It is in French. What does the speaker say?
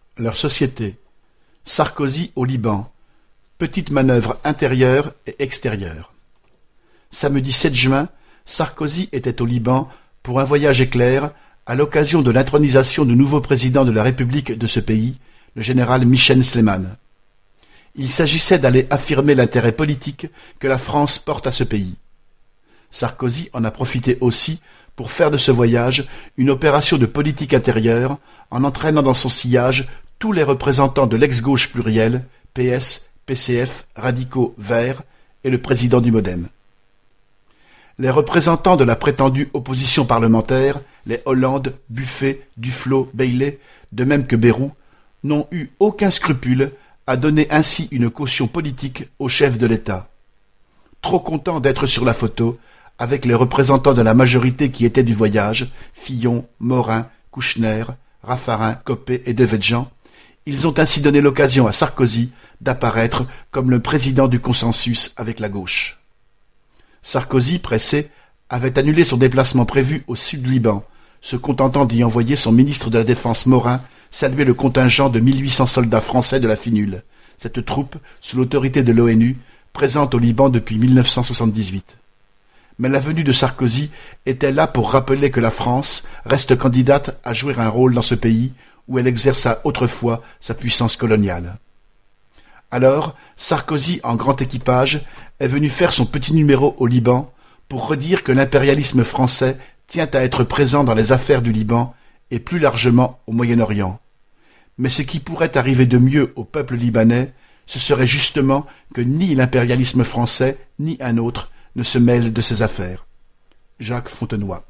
Leur société. Sarkozy au Liban. Petite manœuvre intérieure et extérieure. Samedi 7 juin, Sarkozy était au Liban pour un voyage éclair à l'occasion de l'intronisation du nouveau président de la République de ce pays, le général Michel Sleiman. Il s'agissait d'aller affirmer l'intérêt politique que la France porte à ce pays. Sarkozy en a profité aussi pour faire de ce voyage une opération de politique intérieure en entraînant dans son sillage tous les représentants de l'ex-gauche plurielle, PS, PCF, radicaux, Verts, et le président du MoDem. Les représentants de la prétendue opposition parlementaire, les Hollande, Buffet, Duflot, Bailey, de même que Bayrou, n'ont eu aucun scrupule à donner ainsi une caution politique au chef de l'État. Trop content d'être sur la photo, avec les représentants de la majorité qui étaient du voyage, Fillon, Morin, Kouchner, Raffarin, Copé et Devedjian, ils ont ainsi donné l'occasion à Sarkozy d'apparaître comme le président du consensus avec la gauche. Sarkozy, pressé, avait annulé son déplacement prévu au sud-Liban, se contentant d'y envoyer son ministre de la Défense Morin saluer le contingent de 1800 soldats français de la Finule, cette troupe, sous l'autorité de l'ONU, présente au Liban depuis 1978. Mais la venue de Sarkozy était là pour rappeler que la France reste candidate à jouer un rôle dans ce pays où elle exerça autrefois sa puissance coloniale. Alors, Sarkozy, en grand équipage, est venu faire son petit numéro au Liban pour redire que l'impérialisme français tient à être présent dans les affaires du Liban et plus largement au Moyen-Orient. Mais ce qui pourrait arriver de mieux au peuple libanais, ce serait justement que ni l'impérialisme français, ni un autre, ne se mêlent de ces affaires. Jacques Fontenoy.